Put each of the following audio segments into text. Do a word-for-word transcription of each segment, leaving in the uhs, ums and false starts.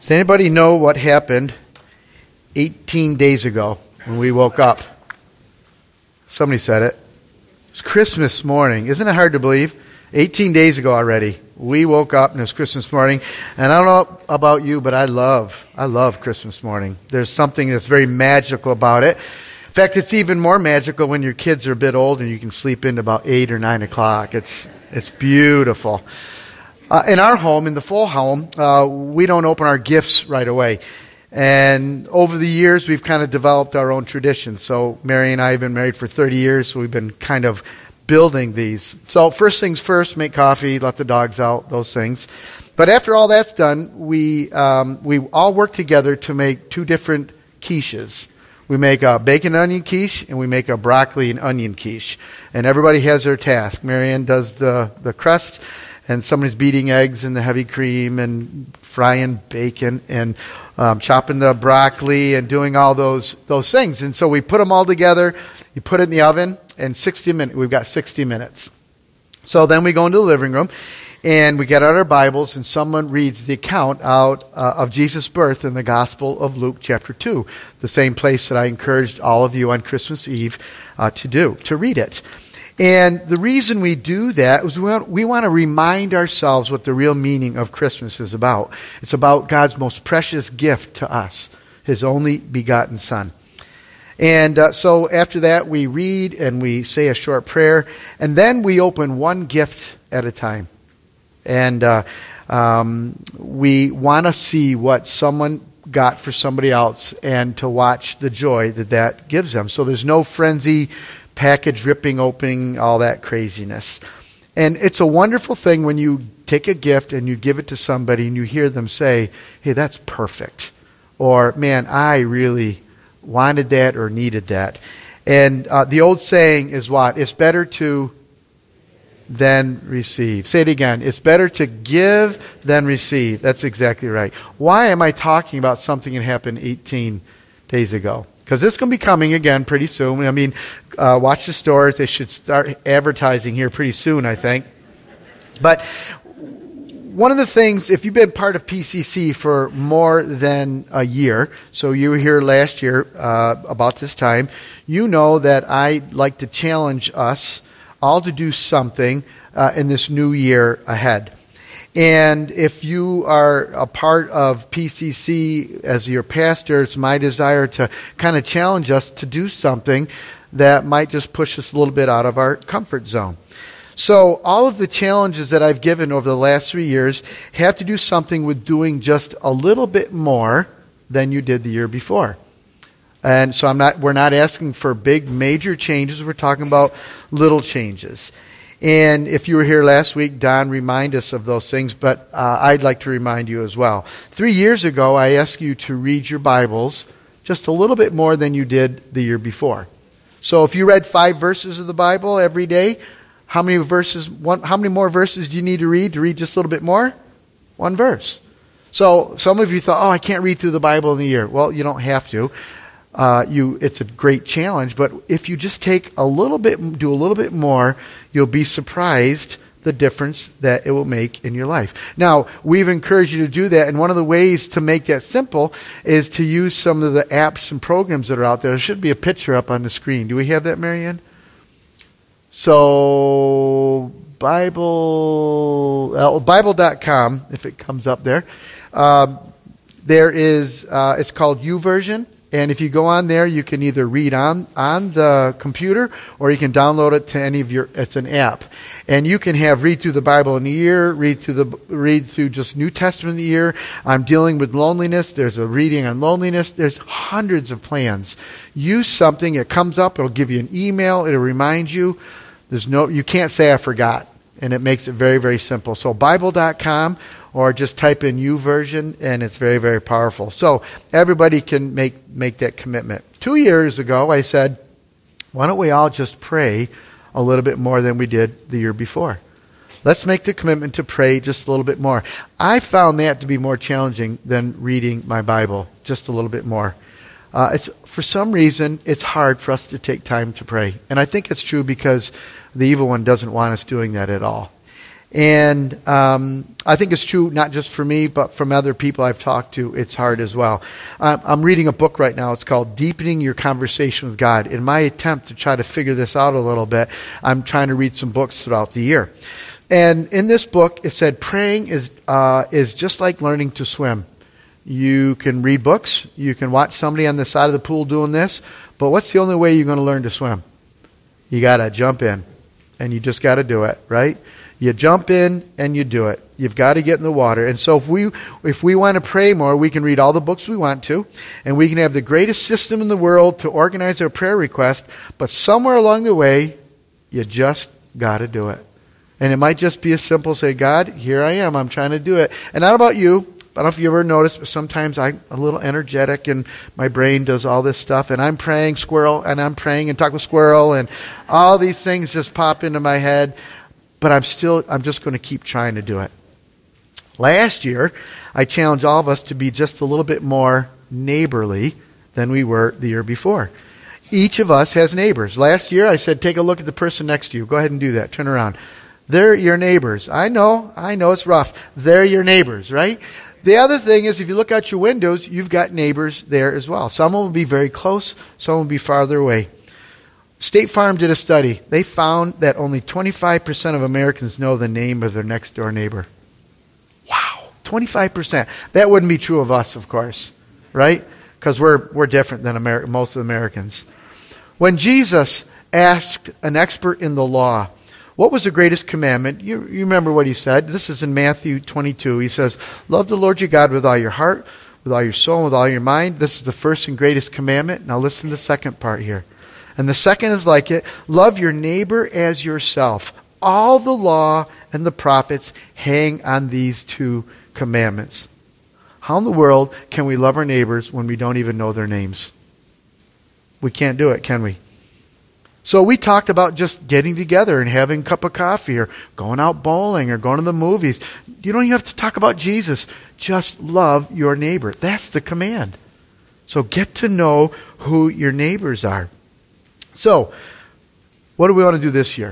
Does anybody know what happened eighteen days ago when we woke up? Somebody said it. It's Christmas morning. Isn't it hard to believe? eighteen days ago already, we woke up and it was Christmas morning. And I don't know about you, but I love, I love Christmas morning. There's something that's very magical about it. In fact, it's even more magical when your kids are a bit old and you can sleep in about eight or nine o'clock. It's it's beautiful. Uh, in our home, in the full home, uh, we don't open our gifts right away. And over the years, we've kind of developed our own tradition. So Mary and I have been married for thirty years, so we've been kind of building these. So first things first, make coffee, let the dogs out, those things. But after all that's done, we um, we all work together to make two different quiches. We make a bacon and onion quiche, and we make a broccoli and onion quiche. And everybody has their task. Marianne does the, the crust, and somebody's beating eggs in the heavy cream and frying bacon and um, chopping the broccoli and doing all those those things. And so we put them all together. You put it in the oven, and sixty minutes. We've got sixty minutes. So then we go into the living room, and we get out our Bibles, and someone reads the account out uh, of Jesus' birth in the Gospel of Luke chapter two, the same place that I encouraged all of you on Christmas Eve uh, to do, to read it. And the reason we do that is we want, we want to remind ourselves what the real meaning of Christmas is about. It's about God's most precious gift to us, His only begotten Son. And uh, so after that, we read and we say a short prayer, and then we open one gift at a time. And uh, um, we want to see what someone got for somebody else and to watch the joy that that gives them. So there's no frenzy, package ripping, opening, all that craziness. And it's a wonderful thing when you take a gift and you give it to somebody and you hear them say, hey, that's perfect. Or, man, I really wanted that or needed that. And uh, the old saying is what? It's better to than receive. Say it again. It's better to give than receive. That's exactly right. Why am I talking about something that happened eighteen days ago? Because it's going to be coming again pretty soon. I mean, uh, watch the stores. They should start advertising here pretty soon, I think. But one of the things, if you've been part of P C C for more than a year, so you were here last year uh, about this time, you know that I like to challenge us all to do something uh, in this new year ahead. And if you are a part of P C C as your pastor, it's my desire to kind of challenge us to do something that might just push us a little bit out of our comfort zone. So all of the challenges that I've given over the last three years have to do something with doing just a little bit more than you did the year before. And so I'm not. We're not asking for big, major changes. We're talking about little changes. And if you were here last week, Don reminded us of those things, but uh, I'd like to remind you as well. Three years ago, I asked you to read your Bibles just a little bit more than you did the year before. So if you read five verses of the Bible every day, how many verses? One, how many more verses do you need to read to read just a little bit more? One verse. So some of you thought, oh, I can't read through the Bible in a year. Well, you don't have to. Uh, you, it's a great challenge, but if you just take a little bit, do a little bit more, you'll be surprised the difference that it will make in your life. Now, we've encouraged you to do that, and one of the ways to make that simple is to use some of the apps and programs that are out there. There should be a picture up on the screen. Do we have that, Marianne? So, Bible, uh, Bible dot com, if it comes up there. Um, there is, uh, it's called YouVersion. And if you go on there, you can either read on, on the computer or you can download it to any of your, it's an app. And you can have read through the Bible in a year, read through the, read through just New Testament in the year. I'm dealing with loneliness. There's a reading on loneliness. There's hundreds of plans. Use something. It comes up. It'll give you an email. It'll remind you. There's no, you can't say I forgot. And it makes it very, very simple. So Bible dot com or just type in YouVersion, and it's very, very powerful. So everybody can make, make that commitment. Two years ago, I said, why don't we all just pray a little bit more than we did the year before? Let's make the commitment to pray just a little bit more. I found that to be more challenging than reading my Bible just a little bit more. Uh, it's for some reason, it's hard for us to take time to pray. And I think it's true because the evil one doesn't want us doing that at all. And um, I think it's true not just for me, but from other people I've talked to, it's hard as well. Um, I'm reading a book right now. It's called Deepening Your Conversation with God. In my attempt to try to figure this out a little bit, I'm trying to read some books throughout the year. And in this book, it said praying is uh, is just like learning to swim. You can read books. You can watch somebody on the side of the pool doing this. But what's the only way you're going to learn to swim? You got to jump in. And you just got to do it, right? You jump in and you do it. You've got to get in the water. And so if we if we want to pray more, we can read all the books we want to, and we can have the greatest system in the world to organize our prayer request, but somewhere along the way, you just got to do it. And it might just be as simple as say, God, here I am. I'm trying to do it. And not about you. I don't know if you ever noticed, but sometimes I'm a little energetic and my brain does all this stuff, and I'm praying squirrel, and I'm praying and talk with squirrel, and all these things just pop into my head. But I'm still, I'm just going to keep trying to do it. Last year, I challenged all of us to be just a little bit more neighborly than we were the year before. Each of us has neighbors. Last year, I said, take a look at the person next to you. Go ahead and do that. Turn around. They're your neighbors. I know, I know it's rough. They're your neighbors, right? The other thing is, if you look out your windows, you've got neighbors there as well. Some will be very close, some will be farther away. State Farm did a study. They found that only twenty-five percent of Americans know the name of their next door neighbor. Wow, twenty-five percent. That wouldn't be true of us, of course, right? Because we're we're different than Amer- most of the Americans. When Jesus asked an expert in the law, what was the greatest commandment? You, you remember what he said. This is in Matthew twenty-two. He says, love the Lord your God with all your heart, with all your soul, and with all your mind. This is the first and greatest commandment. Now listen to the second part here. And the second is like it. Love your neighbor as yourself. All the law and the prophets hang on these two commandments. How in the world can we love our neighbors when we don't even know their names? We can't do it, can we? So we talked about just getting together and having a cup of coffee or going out bowling or going to the movies. You don't even have to talk about Jesus. Just love your neighbor. That's the command. So get to know who your neighbors are. So, what do we want to do this year?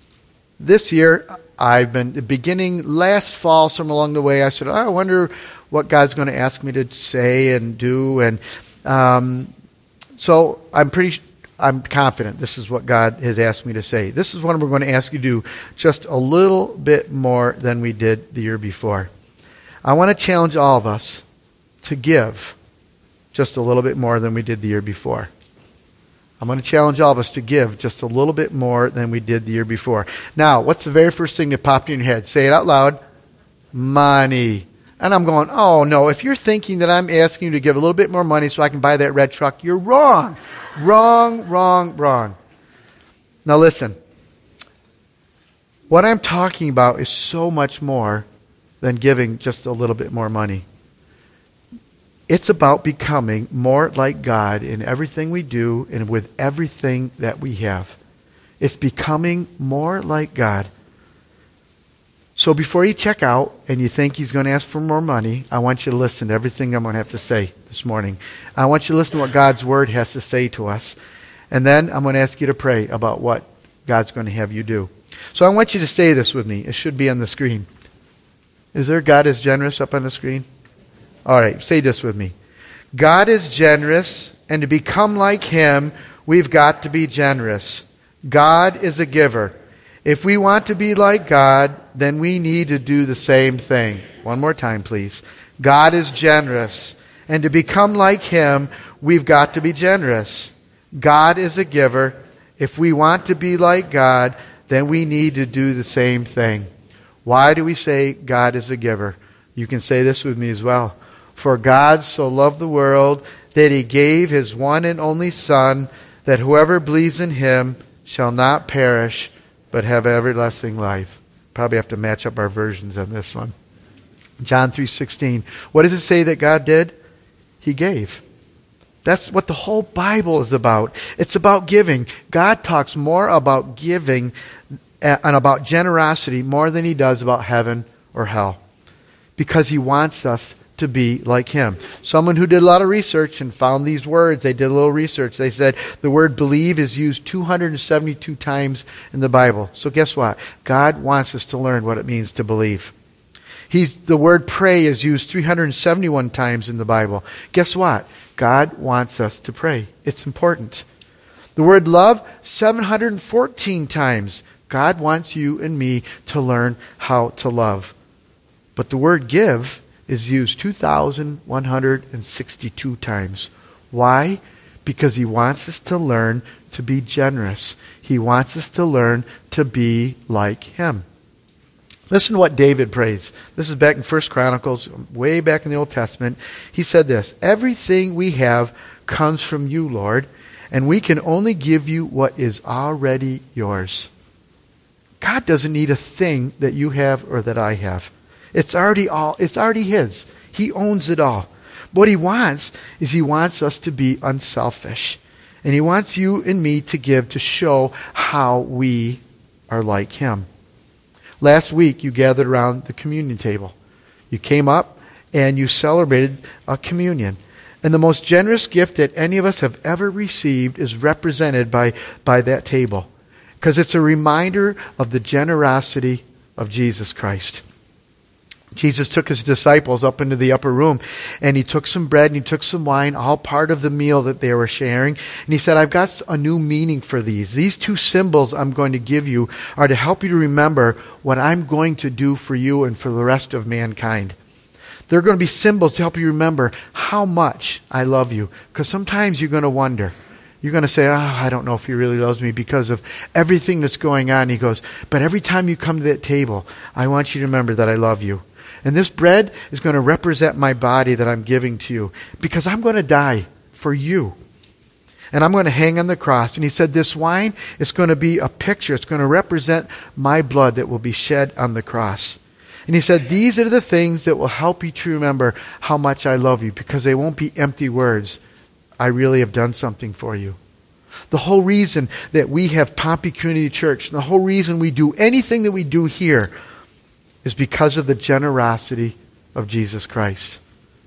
This year, I've been beginning last fall, somewhere along the way, I said, oh, I wonder what God's going to ask me to say and do. And um, so I'm pretty, I'm confident this is what God has asked me to say. This is what we're going to ask you to do, just a little bit more than we did the year before. I want to challenge all of us to give just a little bit more than we did the year before. I'm going to challenge all of us to give just a little bit more than we did the year before. Now, what's the very first thing that popped in your head? Say it out loud. Money. And I'm going, oh no, if you're thinking that I'm asking you to give a little bit more money so I can buy that red truck, you're wrong. Wrong, wrong, wrong. Now listen. What I'm talking about is so much more than giving just a little bit more money. It's about becoming more like God in everything we do and with everything that we have. It's becoming more like God. So before you check out and you think he's going to ask for more money, I want you to listen to everything I'm going to have to say this morning. I want you to listen to what God's Word has to say to us. And then I'm going to ask you to pray about what God's going to have you do. So I want you to say this with me. It should be on the screen. Is there God is generous up on the screen? All right, say this with me. God is generous, and to become like him, we've got to be generous. God is a giver. If we want to be like God, then we need to do the same thing. One more time, please. God is generous, and to become like him, we've got to be generous. God is a giver. If we want to be like God, then we need to do the same thing. Why do we say God is a giver? You can say this with me as well. For God so loved the world that he gave his one and only Son, that whoever believes in him shall not perish, but have everlasting life. Probably have to match up our versions on this one. John three sixteen. What does it say that God did? He gave. That's what the whole Bible is about. It's about giving. God talks more about giving and about generosity more than he does about heaven or hell. Because he wants us to be like him. Someone who did a lot of research and found these words, they did a little research. They said the word believe is used two hundred seventy-two times in the Bible. So guess what? God wants us to learn what it means to believe. He's, the word pray is used three hundred seventy-one times in the Bible. Guess what? God wants us to pray. It's important. The word love, seven hundred fourteen times. God wants you and me to learn how to love. But the word give is used two thousand one hundred sixty-two times. Why? Because he wants us to learn to be generous. He wants us to learn to be like him. Listen to what David prays. This is back in First Chronicles, way back in the Old Testament. He said this, everything we have comes from you, Lord, and we can only give you what is already yours. God doesn't need a thing that you have or that I have. It's already all, it's already his. He owns it all. What he wants is he wants us to be unselfish. And he wants you and me to give to show how we are like him. Last week you gathered around the communion table. You came up and you celebrated a communion. And the most generous gift that any of us have ever received is represented by, by that table. Because it's a reminder of the generosity of Jesus Christ. Jesus took his disciples up into the upper room, and he took some bread and he took some wine, all part of the meal that they were sharing. And he said, I've got a new meaning for these. These two symbols I'm going to give you are to help you to remember what I'm going to do for you and for the rest of mankind. They're going to be symbols to help you remember how much I love you. Because sometimes you're going to wonder. You're going to say, oh, I don't know if he really loves me because of everything that's going on. He goes, but every time you come to that table, I want you to remember that I love you. And this bread is going to represent my body that I'm giving to you because I'm going to die for you. And I'm going to hang on the cross. And he said this wine is going to be a picture. It's going to represent my blood that will be shed on the cross. And he said these are the things that will help you to remember how much I love you because they won't be empty words. I really have done something for you. The whole reason that we have Pompey Community Church, and the whole reason we do anything that we do here is because of the generosity of Jesus Christ.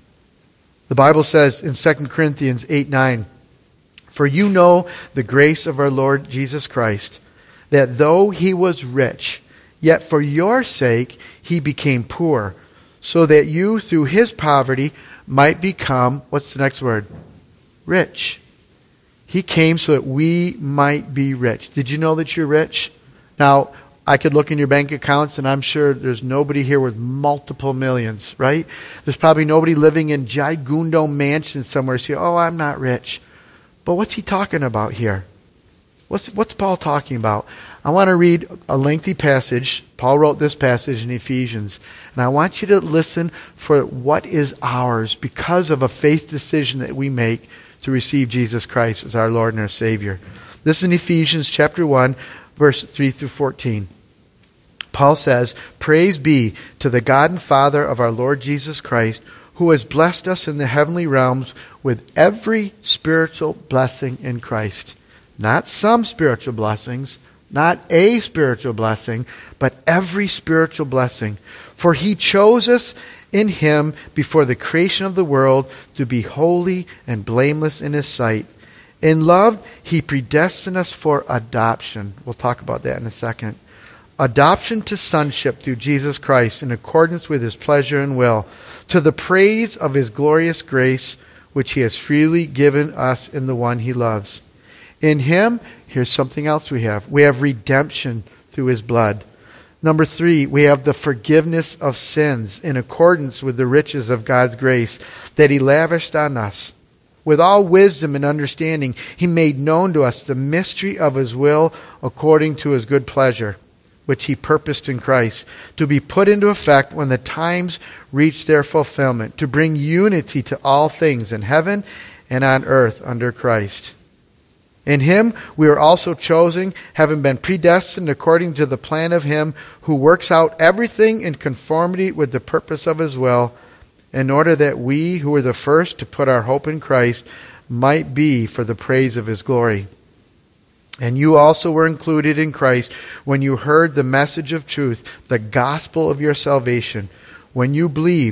The Bible says in Second Corinthians eight nine, for you know the grace of our Lord Jesus Christ, that though he was rich, yet for your sake he became poor, so that you through his poverty might become, what's the next word? Rich. He came so that we might be rich. Did you know that you're rich? Now, I could look in your bank accounts and I'm sure there's nobody here with multiple millions, right? There's probably nobody living in Gigundo mansions somewhere saying, oh, I'm not rich. But what's he talking about here? What's, what's Paul talking about? I want to read a lengthy passage. Paul wrote this passage in Ephesians. And I want you to listen for what is ours because of a faith decision that we make to receive Jesus Christ as our Lord and our Savior. This is in Ephesians chapter one, verse three through fourteen. Paul says, praise be to the God and Father of our Lord Jesus Christ, who has blessed us in the heavenly realms with every spiritual blessing in Christ. Not some spiritual blessings, not a spiritual blessing, but every spiritual blessing. For he chose us in him before the creation of the world to be holy and blameless in his sight. In love, he predestined us for adoption. We'll talk about that in a second. Adoption to sonship through Jesus Christ in accordance with his pleasure and will, to the praise of his glorious grace, which he has freely given us in the one he loves. In him, here's something else we have. We have redemption through his blood. Number three, we have the forgiveness of sins in accordance with the riches of God's grace that he lavished on us. With all wisdom and understanding, he made known to us the mystery of his will according to his good pleasure, which he purposed in Christ, to be put into effect when the times reach their fulfillment, to bring unity to all things in heaven and on earth under Christ. In him we are also chosen, having been predestined according to the plan of him who works out everything in conformity with the purpose of his will, in order that we who were the first to put our hope in Christ might be for the praise of his glory. And you also were included in Christ when you heard the message of truth, the gospel of your salvation. When you believed,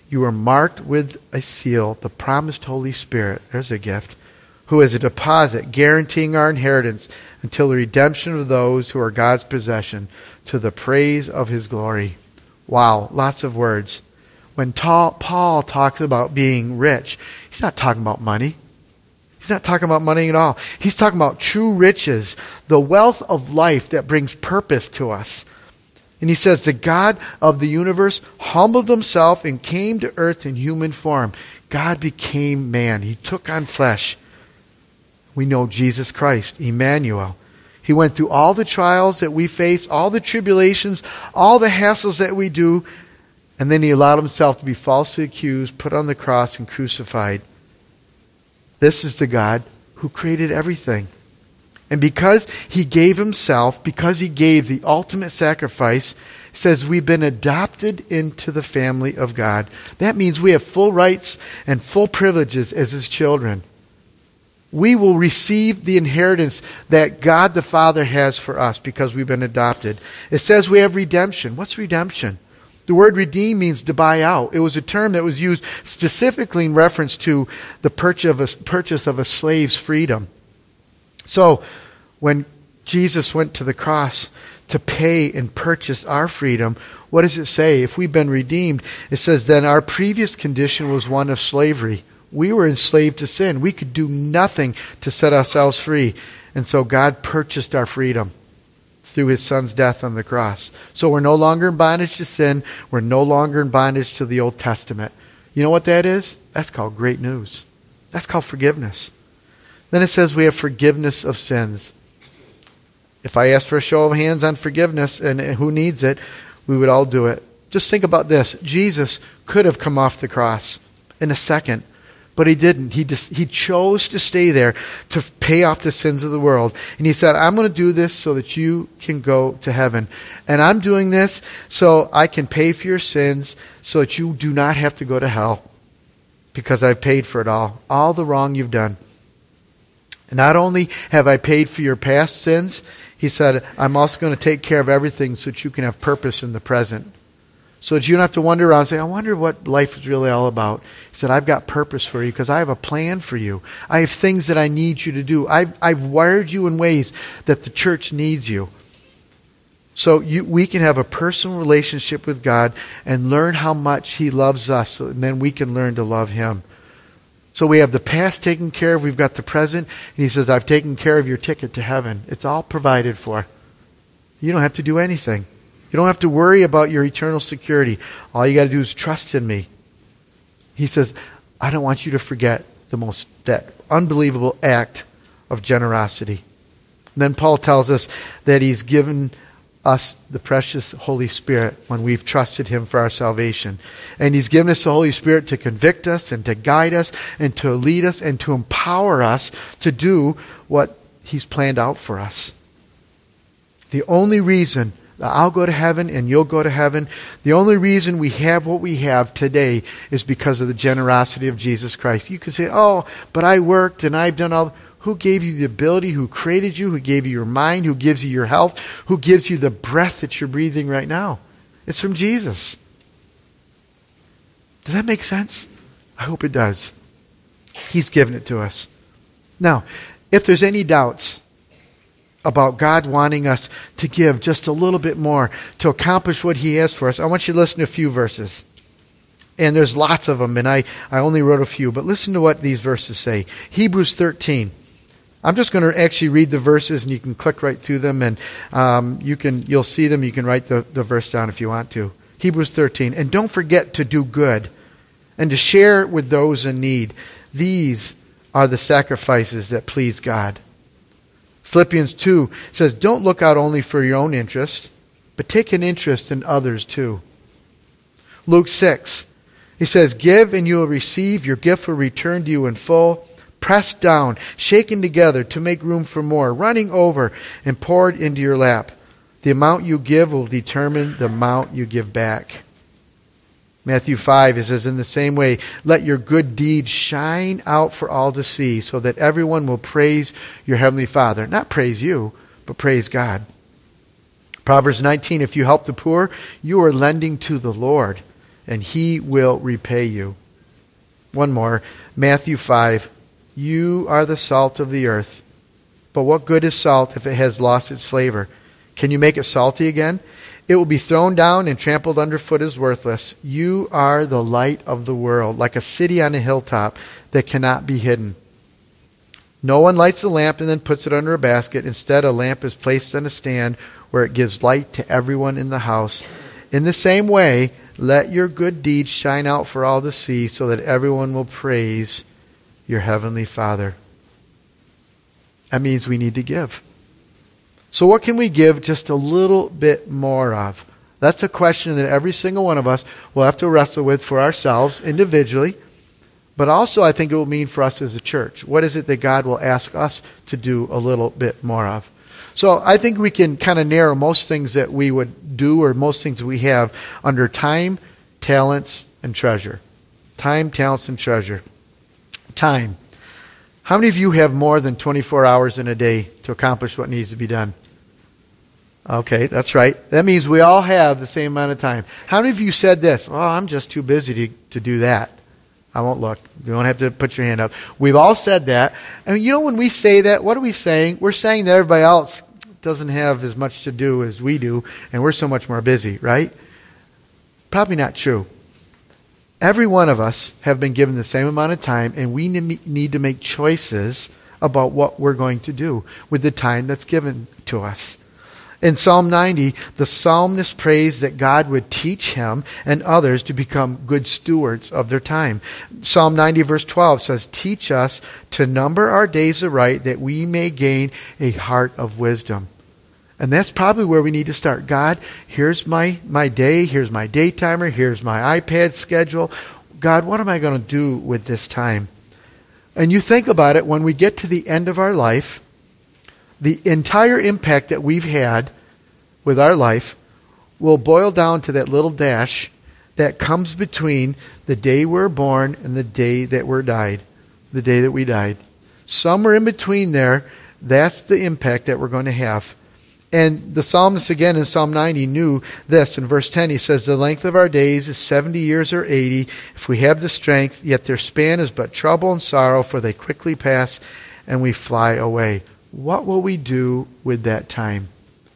You are marked with a seal, the promised Holy Spirit. There's a gift. Who is a deposit guaranteeing our inheritance until the redemption of those who are God's possession, to the praise of his glory. Wow, lots of words. When ta- Paul talks about being rich, he's not talking about money. He's not talking about money at all. He's talking about true riches, the wealth of life that brings purpose to us. And he says, the God of the universe humbled himself and came to earth in human form. God became man. He took on flesh. We know Jesus Christ, Emmanuel. He went through all the trials that we face, all the tribulations, all the hassles that we do, and then he allowed himself to be falsely accused, put on the cross, and crucified. This is the God who created everything. And because he gave himself, because he gave the ultimate sacrifice, it says we've been adopted into the family of God. That means we have full rights and full privileges as his children. We will receive the inheritance that God the Father has for us because we've been adopted. It says we have redemption. What's redemption? The word redeem means to buy out. It was a term that was used specifically in reference to the purchase of a, purchase of a slave's freedom. So, when Jesus went to the cross to pay and purchase our freedom, what does it say? If we've been redeemed, it says then our previous condition was one of slavery. We were enslaved to sin. We could do nothing to set ourselves free. And so God purchased our freedom through his son's death on the cross. So we're no longer in bondage to sin. We're no longer in bondage to the Old Testament. You know what that is? That's called great news. That's called forgiveness. Then it says we have forgiveness of sins. If I asked for a show of hands on forgiveness and who needs it, we would all do it. Just think about this. Jesus could have come off the cross in a second, but he didn't. He just, he chose to stay there to pay off the sins of the world. And he said, I'm going to do this so that you can go to heaven. And I'm doing this so I can pay for your sins so that you do not have to go to hell because I've paid for it all. All the wrong you've done. Not only have I paid for your past sins, he said, I'm also going to take care of everything so that you can have purpose in the present. So that you don't have to wander around and say, I wonder what life is really all about. He said, I've got purpose for you because I have a plan for you. I have things that I need you to do. I've, I've wired you in ways that the church needs you. So you, we can have a personal relationship with God and learn how much he loves us, and then we can learn to love him. So we have the past taken care of. We've got the present. And he says, I've taken care of your ticket to heaven. It's all provided for. You don't have to do anything. You don't have to worry about your eternal security. All you got to do is trust in me. He says, I don't want you to forget the most, that unbelievable act of generosity. And then Paul tells us that he's given us the precious Holy Spirit when we've trusted him for our salvation. And he's given us the Holy Spirit to convict us and to guide us and to lead us and to empower us to do what he's planned out for us. The only reason that I'll go to heaven and you'll go to heaven, the only reason we have what we have today is because of the generosity of Jesus Christ. You can say, oh, but I worked and I've done all. Who gave you the ability? Who created you? Who gave you your mind? Who gives you your health? Who gives you the breath that you're breathing right now? It's from Jesus. Does that make sense? I hope it does. He's given it to us. Now, if there's any doubts about God wanting us to give just a little bit more to accomplish what he has for us, I want you to listen to a few verses. And there's lots of them, and I, I only wrote a few. But listen to what these verses say. Hebrews thirteen. I'm just going to actually read the verses, and you can click right through them, and um, you can, you'll see them. You can write the, the verse down if you want to. Hebrews thirteen. And don't forget to do good and to share with those in need. These are the sacrifices that please God. Philippians two says, don't look out only for your own interest, but take an interest in others too. Luke six, he says, give and you will receive. Your gift will return to you in full, pressed down, shaken together to make room for more, running over and poured into your lap. The amount you give will determine the amount you give back. Matthew five, it says, in the same way, let your good deeds shine out for all to see, so that everyone will praise your heavenly Father. Not praise you, but praise God. Proverbs nineteen, if you help the poor, you are lending to the Lord. and he will repay you. One more, Matthew five. You are the salt of the earth. But what good is salt if it has lost its flavor? Can you make it salty again? It will be thrown down and trampled underfoot as worthless. You are the light of the world, like a city on a hilltop that cannot be hidden. No one lights a lamp and then puts it under a basket. Instead, a lamp is placed on a stand where it gives light to everyone in the house. In the same way, let your good deeds shine out for all to see, so that everyone will praise your heavenly Father. That means we need to give. So what can we give just a little bit more of? That's a question that every single one of us will have to wrestle with for ourselves individually. But also I think it will mean for us as a church. What is it that God will ask us to do a little bit more of? So I think we can kind of narrow most things that we would do, or most things we have, under time, talents, and treasure. Time, talents, and treasure. Time. How many of you have more than twenty-four hours in a day to accomplish what needs to be done? Okay, that's right. That means we all have the same amount of time. How many of you said this? Oh, I'm just too busy to, to do that. I won't look. You don't have to put your hand up. We've all said that. And you know, when we say that, what are we saying? We're saying that everybody else doesn't have as much to do as we do, and we're so much more busy, right? Probably not true. Every one of us have been given the same amount of time, and we need to make choices about what we're going to do with the time that's given to us. In Psalm ninety, the psalmist prays that God would teach him and others to become good stewards of their time. Psalm ninety verse twelve says, "Teach us to number our days aright, that we may gain a heart of wisdom." And that's probably where we need to start. God, here's my, my day, here's my day timer, here's my iPad schedule. God, what am I going to do with this time? And you think about it, when we get to the end of our life, the entire impact that we've had with our life will boil down to that little dash that comes between the day we're born and the day that we're died, the day that we died. Somewhere in between there, that's the impact that we're going to have. And the psalmist again in Psalm ninety knew this. In verse ten he says, "The length of our days is seventy years or eighty, if we have the strength, yet their span is but trouble and sorrow, for they quickly pass and we fly away." What will we do with that time?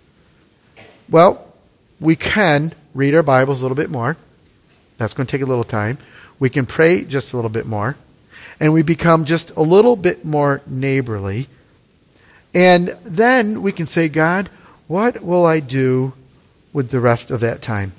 Well, we can read our Bibles a little bit more. That's going to take a little time. We can pray just a little bit more. And we become just a little bit more neighborly. And then we can say, God, what will I do with the rest of that time?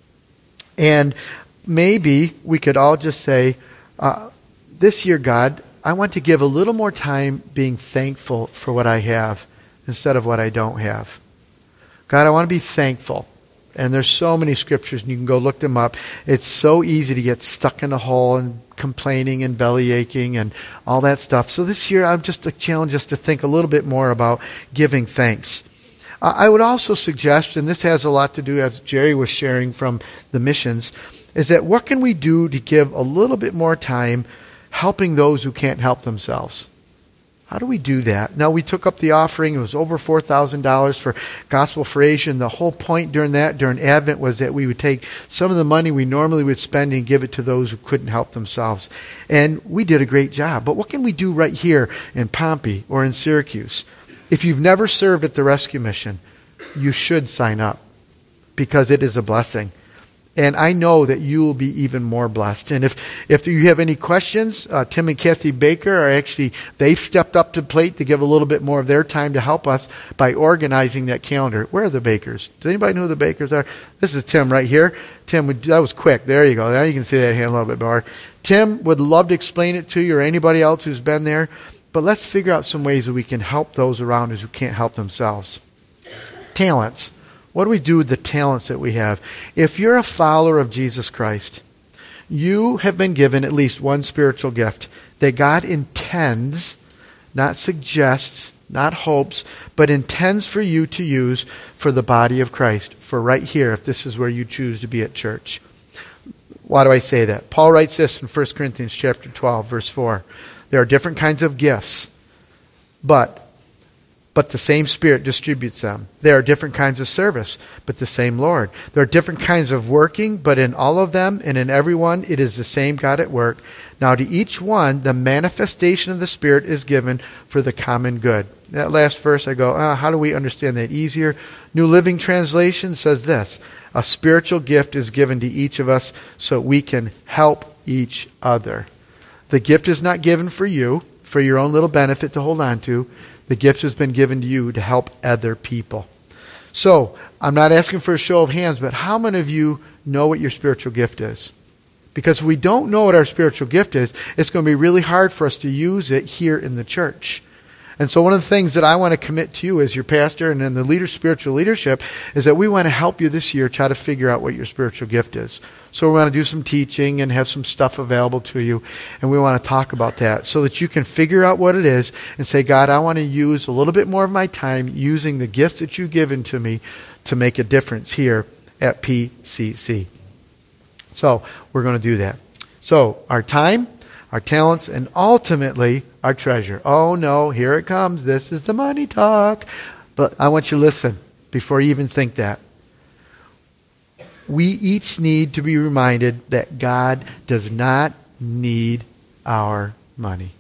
And maybe we could all just say, uh, this year, God, I want to give a little more time being thankful for what I have instead of what I don't have. God, I want to be thankful. And there's so many scriptures, and you can go look them up. It's so easy to get stuck in a hole and complaining and belly aching and all that stuff. So this year, I'm just a challenge us to think a little bit more about giving thanks. Uh, I would also suggest, and this has a lot to do, as Jerry was sharing from the missions, is that what can we do to give a little bit more time helping those who can't help themselves? How do we do that? Now, we took up the offering. It was over four thousand dollars for Gospel for Asia. And the whole point during that, during Advent, was that we would take some of the money we normally would spend and give it to those who couldn't help themselves. And we did a great job. But what can we do right here in Pompey or in Syracuse? If you've never served at the Rescue Mission, you should sign up, because it is a blessing. And I know that you will be even more blessed. And if, if you have any questions, uh, Tim and Kathy Baker are actually, they've stepped up to the plate to give a little bit more of their time to help us by organizing that calendar. Where are the Bakers? Does anybody know who the Bakers are? This is Tim right here. Tim, that was quick. There you go. Now you can see that hand a little bit more. Tim would love to explain it to you, or anybody else who's been there. But let's figure out some ways that we can help those around us who can't help themselves. Talents. What do we do with the talents that we have? If you're a follower of Jesus Christ, you have been given at least one spiritual gift that God intends, not suggests, not hopes, but intends for you to use for the body of Christ, for right here, if this is where you choose to be at church. Why do I say that? Paul writes this in First Corinthians chapter twelve, verse four. There are different kinds of gifts, but, but the same Spirit distributes them. There are different kinds of service, but the same Lord. There are different kinds of working, but in all of them and in everyone, it is the same God at work. Now to each one, the manifestation of the Spirit is given for the common good. That last verse, I go, ah, how do we understand that easier? New Living Translation says this: a spiritual gift is given to each of us so we can help each other. The gift is not given for you, for your own little benefit to hold on to. The gift has been given to you to help other people. So, I'm not asking for a show of hands, but how many of you know what your spiritual gift is? Because if we don't know what our spiritual gift is, it's going to be really hard for us to use it here in the church. And so one of the things that I want to commit to you as your pastor and in the leader, spiritual leadership is that we want to help you this year try to figure out what your spiritual gift is. So we want to do some teaching and have some stuff available to you. And we want to talk about that so that you can figure out what it is and say, God, I want to use a little bit more of my time using the gifts that you've given to me to make a difference here at P C C. So we're going to do that. So our time, our talents, and ultimately our treasure. Oh no, here it comes. This is the money talk. But I want you to listen before you even think that. We each need to be reminded that God does not need our money.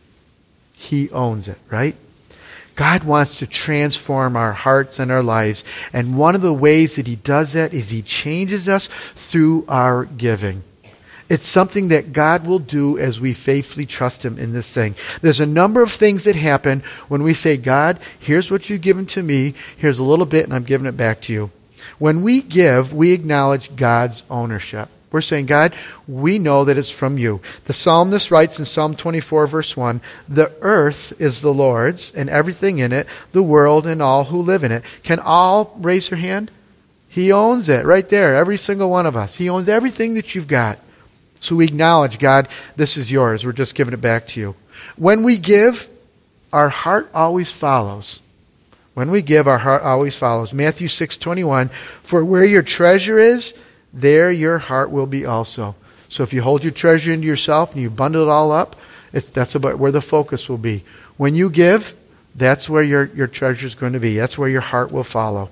He owns it, right? God wants to transform our hearts and our lives. And one of the ways that He does that is He changes us through our giving. It's something that God will do as we faithfully trust Him in this thing. There's a number of things that happen when we say, God, here's what you've given to me. Here's a little bit and I'm giving it back to you. When we give, we acknowledge God's ownership. We're saying, God, we know that it's from you. The psalmist writes in Psalm twenty-four, verse one, the earth is the Lord's and everything in it, the world and all who live in it. Can all raise their hand? He owns it right there, every single one of us. He owns everything that you've got. So we acknowledge, God, this is yours. We're just giving it back to you. When we give, our heart always follows. When we give, our heart always follows. Matthew six twenty-one, for where your treasure is, there your heart will be also. So if you hold your treasure into yourself and you bundle it all up, it's, that's about where the focus will be. When you give, that's where your, your treasure is going to be. That's where your heart will follow.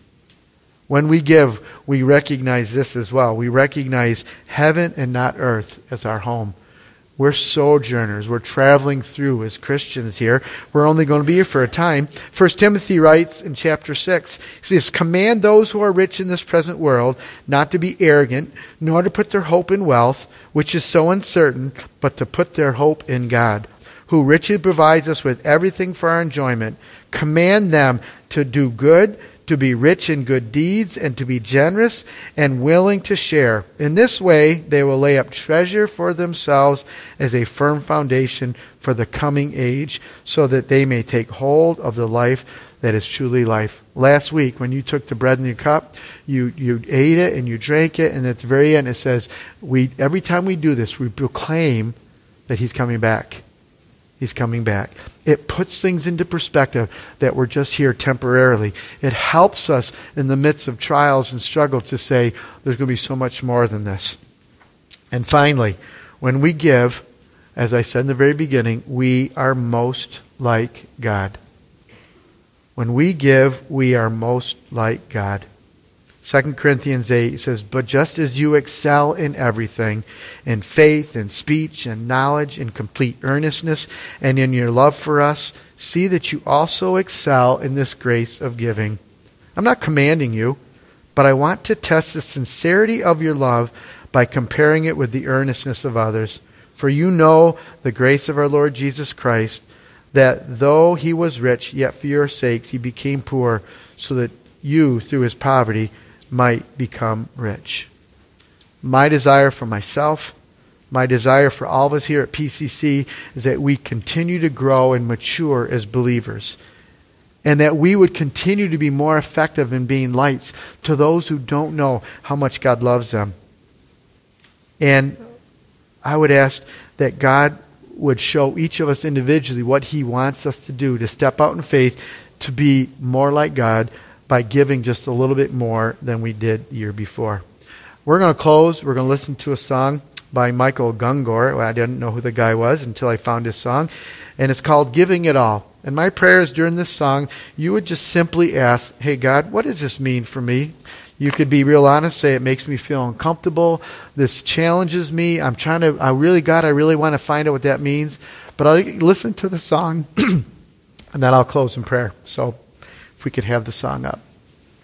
When we give, we recognize this as well. We recognize heaven and not earth as our home. We're sojourners. We're traveling through as Christians here. We're only going to be here for a time. First Timothy writes in chapter six, he says, command those who are rich in this present world not to be arrogant, nor to put their hope in wealth, which is so uncertain, but to put their hope in God, who richly provides us with everything for our enjoyment. Command them to do good, to be rich in good deeds, and to be generous and willing to share. In this way, they will lay up treasure for themselves as a firm foundation for the coming age, so that they may take hold of the life that is truly life. Last week, when you took the bread and the cup, you, you ate it and you drank it, and at the very end it says, we every time we do this, we proclaim that He's coming back. He's coming back. It puts things into perspective that we're just here temporarily. It helps us in the midst of trials and struggles to say there's going to be so much more than this. And finally, when we give, as I said in the very beginning, we are most like God. When we give, we are most like God. Second Corinthians eight says, but just as you excel in everything, in faith, in speech, and knowledge, in complete earnestness, and in your love for us, see that you also excel in this grace of giving. I'm not commanding you, but I want to test the sincerity of your love by comparing it with the earnestness of others. For you know the grace of our Lord Jesus Christ, that though He was rich, yet for your sakes He became poor, so that you, through His poverty, might become rich. My desire for myself, my desire for all of us here at P C C is that we continue to grow and mature as believers, and that we would continue to be more effective in being lights to those who don't know how much God loves them. And I would ask that God would show each of us individually what He wants us to do to step out in faith, to be more like God, by giving just a little bit more than we did the year before. We're going to close. We're going to listen to a song by Michael Gungor. Well, I didn't know who the guy was until I found his song. And it's called Giving It All. And my prayer is during this song, you would just simply ask, hey, God, what does this mean for me? You could be real honest, say it makes me feel uncomfortable. This challenges me. I'm trying to, I really, God, I really want to find out what that means. But I'll listen to the song, and then I'll close in prayer. So if we could have the song up.